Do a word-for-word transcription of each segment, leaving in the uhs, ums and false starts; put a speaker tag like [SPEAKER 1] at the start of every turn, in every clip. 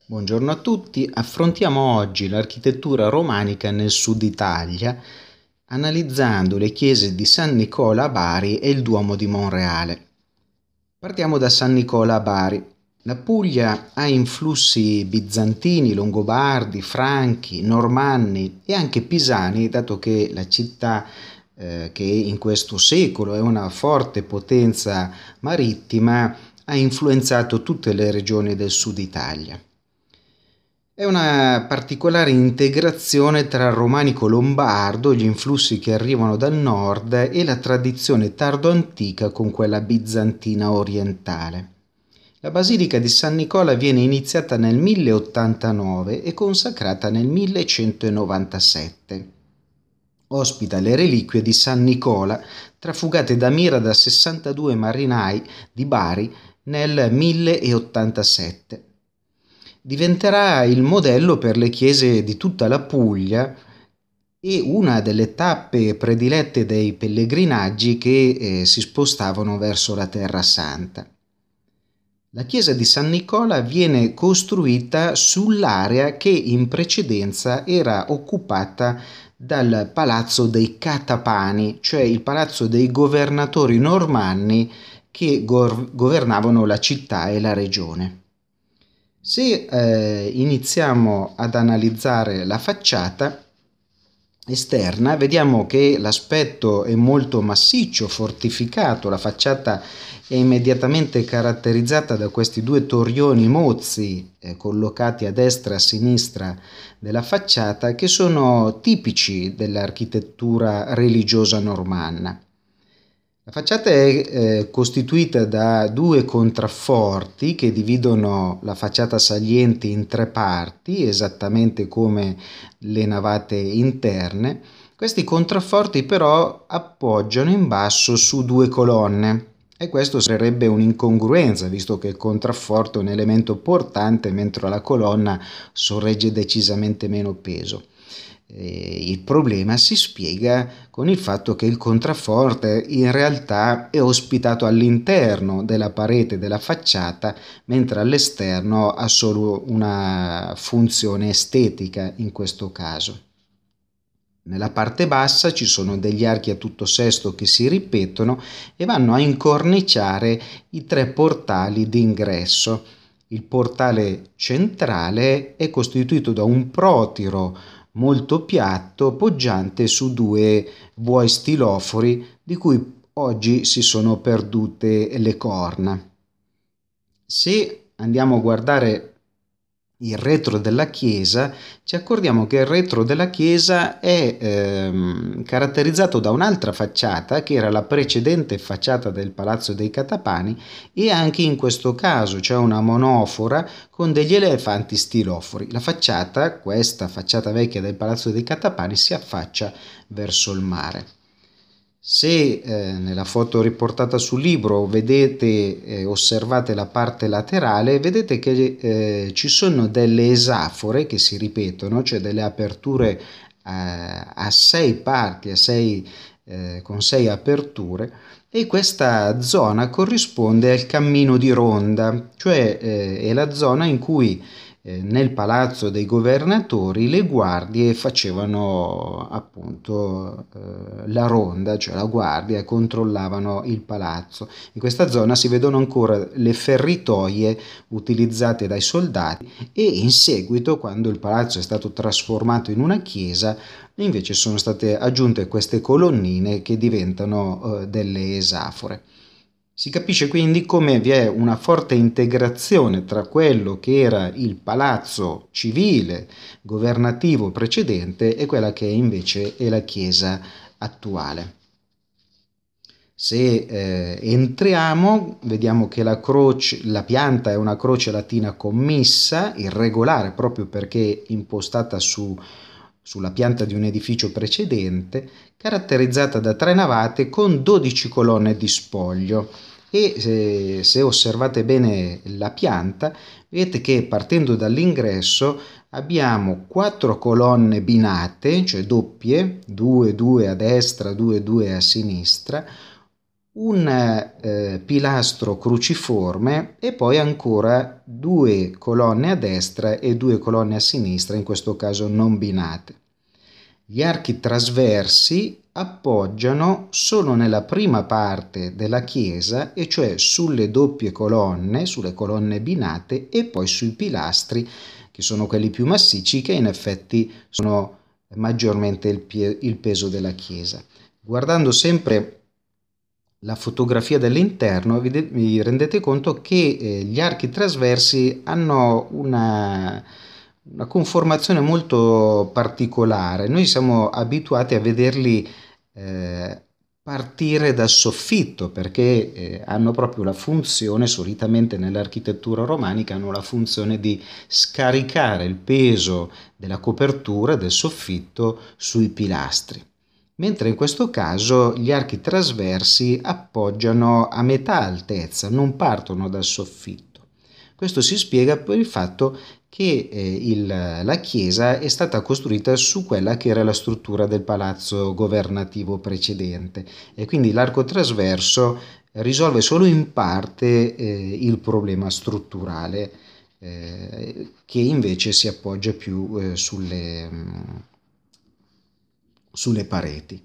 [SPEAKER 1] Buongiorno a tutti, affrontiamo oggi l'architettura romanica nel sud Italia, analizzando le chiese di San Nicola a Bari e il Duomo di Monreale. Partiamo da San Nicola a Bari. La Puglia ha influssi bizantini, longobardi, franchi, normanni e anche pisani, dato che la città eh, che in questo secolo è una forte potenza marittima ha influenzato tutte le regioni del sud Italia. È una particolare integrazione tra il romanico lombardo, gli influssi che arrivano dal nord e la tradizione tardo-antica con quella bizantina orientale. La basilica di San Nicola viene iniziata nel mille ottantanove e consacrata nel millecentonovantasette. Ospita le reliquie di San Nicola, trafugate da mira da sessantadue marinai di Bari nel milleottantasette. Diventerà il modello per le chiese di tutta la Puglia e una delle tappe predilette dei pellegrinaggi che eh, si spostavano verso la Terra Santa. La chiesa di San Nicola viene costruita sull'area che in precedenza era occupata dal Palazzo dei Catapani, cioè il palazzo dei governatori normanni che gor- governavano la città e la regione. Se eh, iniziamo ad analizzare la facciata esterna, vediamo che l'aspetto è molto massiccio, fortificato. La facciata è immediatamente caratterizzata da questi due torrioni mozzi eh, collocati a destra e a sinistra della facciata, che sono tipici dell'architettura religiosa normanna. La facciata è eh, costituita da due contrafforti che dividono la facciata saliente in tre parti, esattamente come le navate interne. Questi contrafforti però appoggiano in basso su due colonne e questo sarebbe un'incongruenza, visto che il contrafforto è un elemento portante mentre la colonna sorregge decisamente meno peso. Il problema si spiega con il fatto che il contrafforte in realtà è ospitato all'interno della parete della facciata, mentre all'esterno ha solo una funzione estetica in questo caso. Nella parte bassa ci sono degli archi a tutto sesto che si ripetono e vanno a incorniciare i tre portali d'ingresso. Il portale centrale è costituito da un protiro molto piatto poggiante su due buoi stilofori di cui oggi si sono perdute le corna. Se andiamo a guardare il retro della chiesa, ci accorgiamo che il retro della chiesa è ehm, caratterizzato da un'altra facciata che era la precedente facciata del Palazzo dei Catapani, e anche in questo caso c'è una monofora con degli elefanti stilofori. La facciata, questa facciata vecchia del Palazzo dei Catapani, si affaccia verso il mare. Se eh, nella foto riportata sul libro vedete, eh, osservate la parte laterale, vedete che eh, ci sono delle esafore che si ripetono, cioè delle aperture eh, a sei parti, a sei, eh, con sei aperture, e questa zona corrisponde al cammino di ronda, cioè eh, è la zona in cui Eh, nel palazzo dei governatori le guardie facevano appunto eh, la ronda, cioè la guardia, e controllavano il palazzo. In questa zona si vedono ancora le feritoie utilizzate dai soldati e in seguito, quando il palazzo è stato trasformato in una chiesa, invece sono state aggiunte queste colonnine che diventano eh, delle esafore. Si capisce quindi come vi è una forte integrazione tra quello che era il palazzo civile governativo precedente e quella che invece è la chiesa attuale. Se eh, entriamo, vediamo che la, croce, la pianta è una croce latina commissa, irregolare proprio perché impostata su, sulla pianta di un edificio precedente, caratterizzata da tre navate con dodici colonne di spoglio. E se, se osservate bene la pianta, vedete che partendo dall'ingresso abbiamo quattro colonne binate, cioè doppie, due due a destra, due due a sinistra, un eh, pilastro cruciforme e poi ancora due colonne a destra e due colonne a sinistra, in questo caso non binate. Gli archi trasversi appoggiano solo nella prima parte della chiesa, e cioè sulle doppie colonne, sulle colonne binate, e poi sui pilastri, che sono quelli più massicci, che in effetti sono maggiormente il, pie- il peso della chiesa. Guardando sempre la fotografia dell'interno vi, de- vi rendete conto che eh, gli archi trasversi hanno una, una conformazione molto particolare. Noi siamo abituati a vederli eh, partire dal soffitto, perché eh, hanno proprio la funzione, solitamente nell'architettura romanica, hanno la funzione di scaricare il peso della copertura del soffitto sui pilastri, mentre in questo caso gli archi trasversi appoggiano a metà altezza, non partono dal soffitto. Questo si spiega per il fatto che eh, il, la chiesa è stata costruita su quella che era la struttura del palazzo governativo precedente, e quindi l'arco trasverso risolve solo in parte eh, il problema strutturale, eh, che invece si appoggia più eh, sulle, mh, sulle pareti.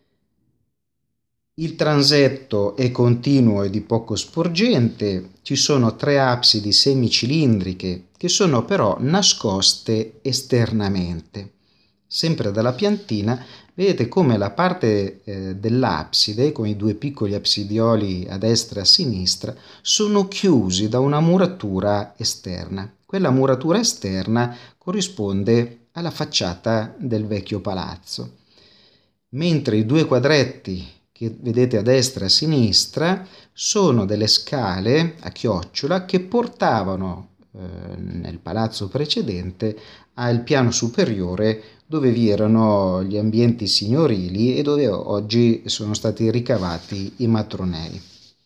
[SPEAKER 1] Il transetto è continuo e di poco sporgente, ci sono tre absidi semicilindriche che sono però nascoste esternamente. Sempre dalla piantina vedete come la parte eh, dell'abside, con i due piccoli absidioli a destra e a sinistra, sono chiusi da una muratura esterna. Quella muratura esterna corrisponde alla facciata del vecchio palazzo, mentre i due quadretti che vedete a destra e a sinistra sono delle scale a chiocciola che portavano eh, nel palazzo precedente al piano superiore, dove vi erano gli ambienti signorili e dove oggi sono stati ricavati i matronei.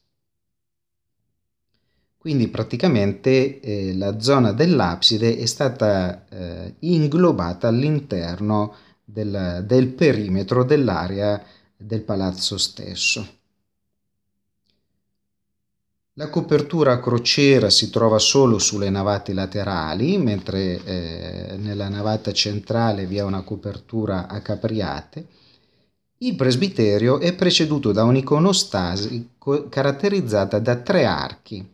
[SPEAKER 1] Quindi praticamente eh, la zona dell'abside è stata eh, inglobata all'interno del, del perimetro dell'area del palazzo stesso. La copertura a crociera si trova solo sulle navate laterali, mentre eh, nella navata centrale vi è una copertura a capriate. Il presbiterio è preceduto da un'iconostasi caratterizzata da tre archi.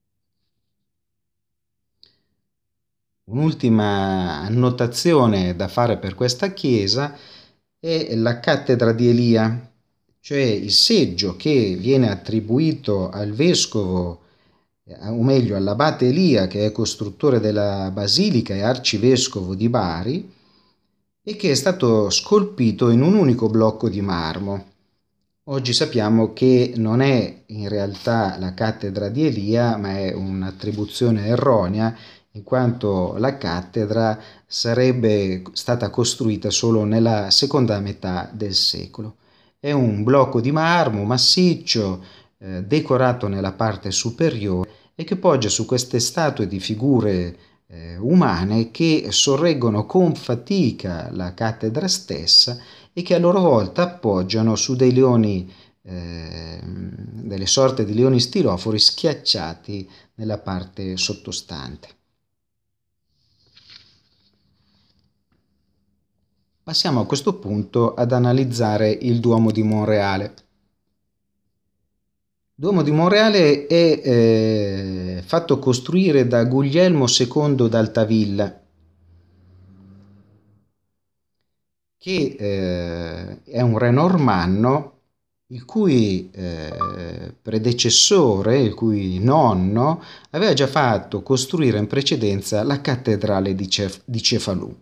[SPEAKER 1] Un'ultima annotazione da fare per questa chiesa è la cattedra di Elia, cioè il seggio che viene attribuito al vescovo, o meglio all'abate Elia, che è costruttore della basilica e arcivescovo di Bari, e che è stato scolpito in un unico blocco di marmo. Oggi sappiamo che non è in realtà la cattedra di Elia, ma è un'attribuzione erronea, in quanto la cattedra sarebbe stata costruita solo nella seconda metà del secolo. È un blocco di marmo massiccio, eh, decorato nella parte superiore, e che poggia su queste statue di figure eh, umane che sorreggono con fatica la cattedra stessa, e che a loro volta appoggiano su dei leoni, eh, delle sorte di leoni stilofori schiacciati nella parte sottostante. Passiamo a questo punto ad analizzare il Duomo di Monreale. Il Duomo di Monreale è eh, fatto costruire da Guglielmo secondo d'Altavilla, che eh, è un re normanno il cui eh, predecessore, il cui nonno, aveva già fatto costruire in precedenza la cattedrale di, Cef- di Cefalù.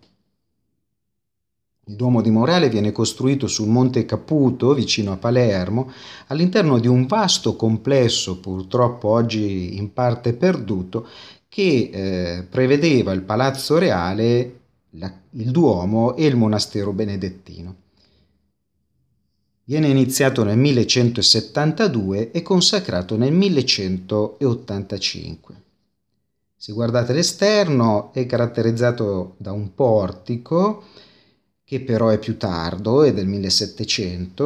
[SPEAKER 1] Il Duomo di Monreale viene costruito sul Monte Caputo, vicino a Palermo, all'interno di un vasto complesso, purtroppo oggi in parte perduto, che eh, prevedeva il Palazzo Reale, la, il Duomo e il Monastero Benedettino. Viene iniziato nel millecentosettantadue e consacrato nel millecentottantacinque. Se guardate l'esterno, è caratterizzato da un portico, che però è più tardo, è del millesettecento,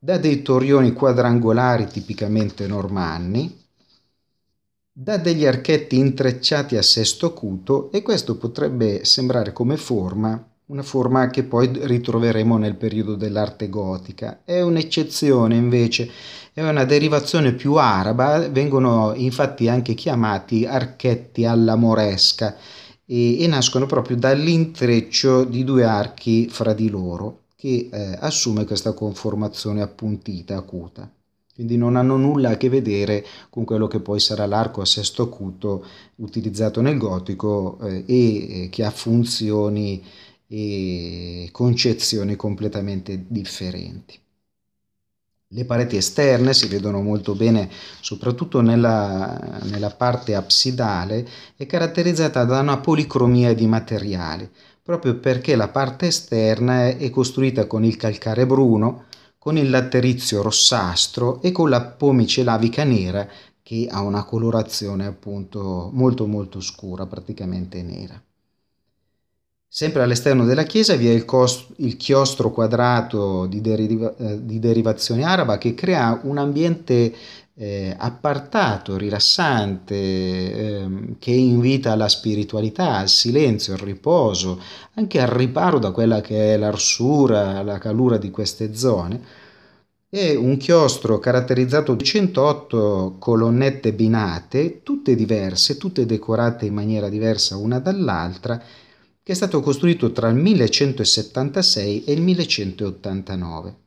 [SPEAKER 1] da dei torrioni quadrangolari tipicamente normanni, da degli archetti intrecciati a sesto acuto, e questo potrebbe sembrare come forma una forma che poi ritroveremo nel periodo dell'arte gotica. È un'eccezione invece, è una derivazione più araba, vengono infatti anche chiamati archetti alla moresca e, e nascono proprio dall'intreccio di due archi fra di loro, che eh, assume questa conformazione appuntita, acuta. Quindi non hanno nulla a che vedere con quello che poi sarà l'arco a sesto acuto utilizzato nel gotico eh, e eh, che ha funzioni e concezioni completamente differenti. Le pareti esterne si vedono molto bene soprattutto nella, nella parte absidale, è caratterizzata da una policromia di materiali, proprio perché la parte esterna è costruita con il calcare bruno, con il laterizio rossastro e con la pomice lavica nera, che ha una colorazione appunto molto molto scura, praticamente nera. Sempre all'esterno della chiesa vi è il, cos- il chiostro quadrato di, deriva- eh, di derivazione araba, che crea un ambiente eh, appartato, rilassante, ehm, che invita alla spiritualità, al silenzio, al riposo, anche al riparo da quella che è l'arsura, la calura di queste zone. È un chiostro caratterizzato da centootto colonnette binate, tutte diverse, tutte decorate in maniera diversa una dall'altra, che è stato costruito tra il millecentosettantasei e il millecentottantanove.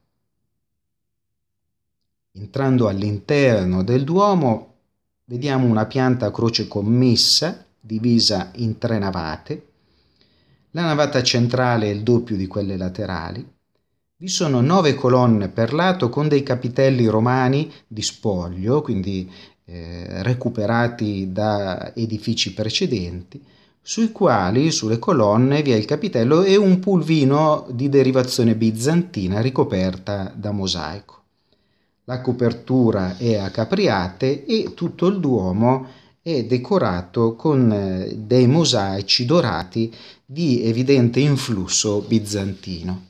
[SPEAKER 1] Entrando all'interno del Duomo, vediamo una pianta a croce commessa, divisa in tre navate. La navata centrale è il doppio di quelle laterali. Vi sono nove colonne per lato con dei capitelli romani di spoglio, quindi eh, recuperati da edifici precedenti, sui quali, sulle colonne, vi è il capitello e un pulvino di derivazione bizantina ricoperta da mosaico. La copertura è a capriate e tutto il Duomo è decorato con dei mosaici dorati di evidente influsso bizantino.